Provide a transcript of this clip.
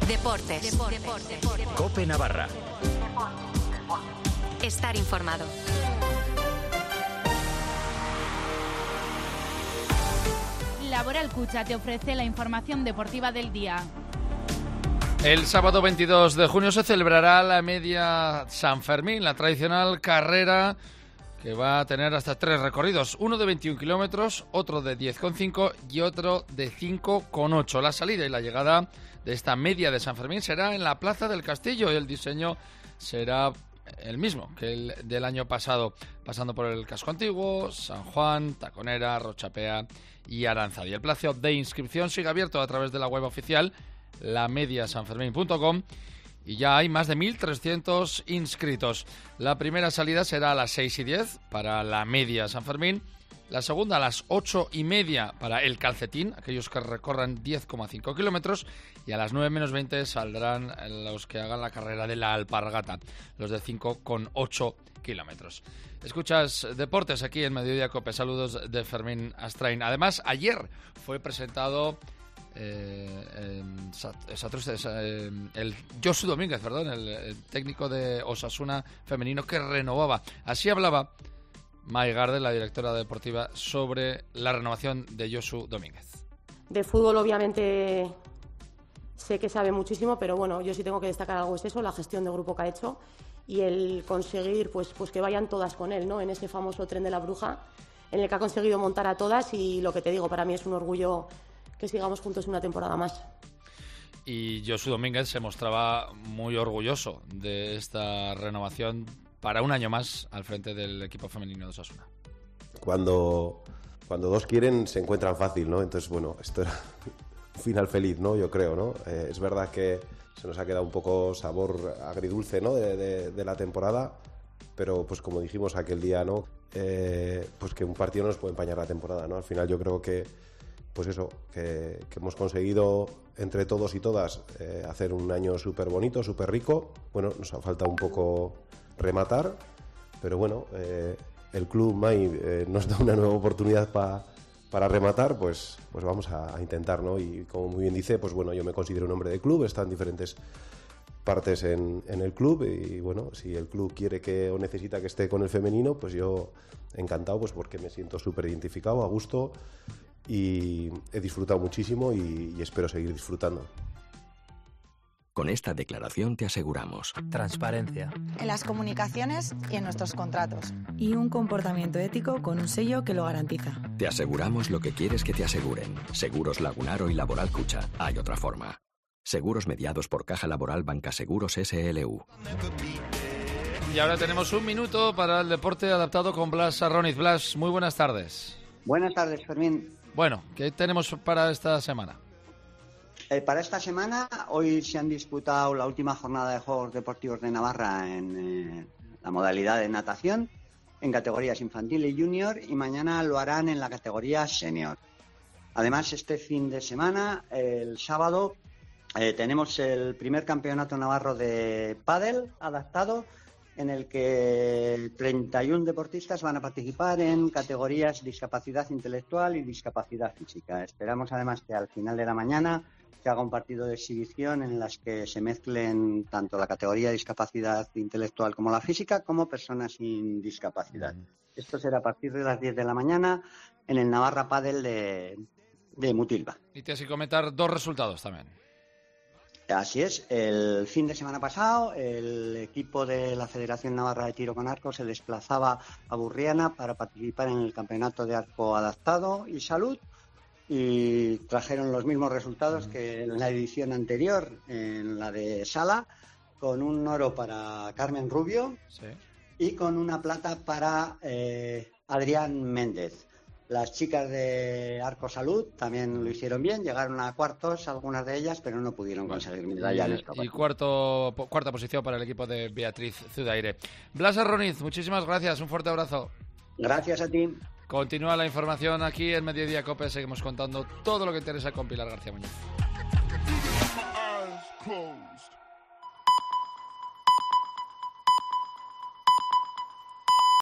Deportes. COPE Navarra. Estar informado. Laboral Cucha te ofrece la información deportiva del día. El sábado 22 de junio se celebrará la Media San Fermín, la tradicional carrera que va a tener hasta 3 recorridos, uno de 21 kilómetros, otro de 10,5 y otro de 5,8. La salida y la llegada de esta Media de San Fermín será en la Plaza del Castillo y el diseño será el mismo que el del año pasado, pasando por el Casco Antiguo, San Juan, Taconera, Rochapea y Aranzadi. El plazo de inscripción sigue abierto a través de la web oficial lamediasanfermin.com y ya hay más de 1.300 inscritos. La primera salida será a las 6:10 para la Media San Fermín, la segunda a las 8:30 para el Calcetín, aquellos que recorran 10,5 kilómetros, y a las 9:20 saldrán los que hagan la carrera de la Alpargata, los de 5,8 kilómetros. Escuchas Deportes aquí en Mediodía Cope. Saludos de Fermín Astrain. Además, ayer fue presentado el Josu Domínguez, el técnico de Osasuna femenino que renovaba. Así hablaba Mai Garde, la directora deportiva, sobre la renovación de Josu Domínguez. De fútbol, obviamente, sé que sabe muchísimo, pero bueno, yo sí tengo que destacar algo, es eso, la gestión de grupo que ha hecho y el conseguir pues que vayan todas con él, ¿no? En ese famoso tren de la bruja, en el que ha conseguido montar a todas, y lo que te digo, para mí es un orgullo que sigamos juntos una temporada más. Y Josu Domínguez se mostraba muy orgulloso de esta renovación para un año más al frente del equipo femenino de Osasuna. Cuando dos quieren, se encuentran fácil, ¿no? Entonces, bueno, esto era un final feliz, ¿no? Yo creo, ¿no? Es verdad que se nos ha quedado un poco sabor agridulce, ¿no? de la temporada, pero pues como dijimos aquel día, ¿no? Pues que un partido no nos puede empañar la temporada, ¿no? Al final yo creo que pues eso, que hemos conseguido entre todos y todas hacer un año súper bonito, súper rico. Bueno, nos ha faltado un poco rematar, pero bueno, el club Mai nos da una nueva oportunidad para rematar, pues vamos a intentar, ¿no? Y como muy bien dice, pues bueno, yo me considero un hombre de club, está en diferentes partes en el club, y bueno, si el club quiere o necesita que esté con el femenino, pues yo encantado, pues porque me siento súper identificado, a gusto, y he disfrutado muchísimo y espero seguir disfrutando. Con esta declaración te aseguramos transparencia en las comunicaciones y en nuestros contratos, y un comportamiento ético con un sello que lo garantiza. Te aseguramos lo que quieres que te aseguren. Seguros Lagunaro y Laboral Cucha. Hay otra forma. Seguros mediados por Caja Laboral Banca Seguros SLU. Y ahora tenemos un minuto para el deporte adaptado con Blas Arroniz. Blas, muy buenas tardes. Buenas tardes, Fermín. Bueno, ¿qué tenemos para esta semana? Para esta semana, hoy se han disputado la última jornada de Juegos Deportivos de Navarra en la modalidad de natación, en categorías infantil y junior, y mañana lo harán en la categoría senior. Además, este fin de semana, el sábado, tenemos el primer campeonato navarro de pádel adaptado, en el que 31 deportistas van a participar en categorías discapacidad intelectual y discapacidad física. Esperamos además que al final de la mañana se haga un partido de exhibición en las que se mezclen tanto la categoría de discapacidad intelectual como la física, como personas sin discapacidad. Esto será a partir de las 10 de la mañana en el Navarra Padel de Mutilva. Y tienes que comentar 2 resultados también. Así es, el fin de semana pasado el equipo de la Federación Navarra de Tiro con Arco se desplazaba a Burriana para participar en el Campeonato de Arco Adaptado y Salud, y trajeron los mismos resultados que en la edición anterior, en la de Sala, con un oro para Carmen Rubio, sí, y con una plata para Adrián Méndez. Las chicas de Arco Salud también lo hicieron bien, llegaron a cuartos algunas de ellas, pero no pudieron conseguir medalla en esta. Y cuarta posición para el equipo de Beatriz Zudaire. Blas Arroniz, muchísimas gracias, un fuerte abrazo. Gracias a ti. Continúa la información aquí en Mediodía Cope, seguimos contando todo lo que interesa con Pilar García Muñoz.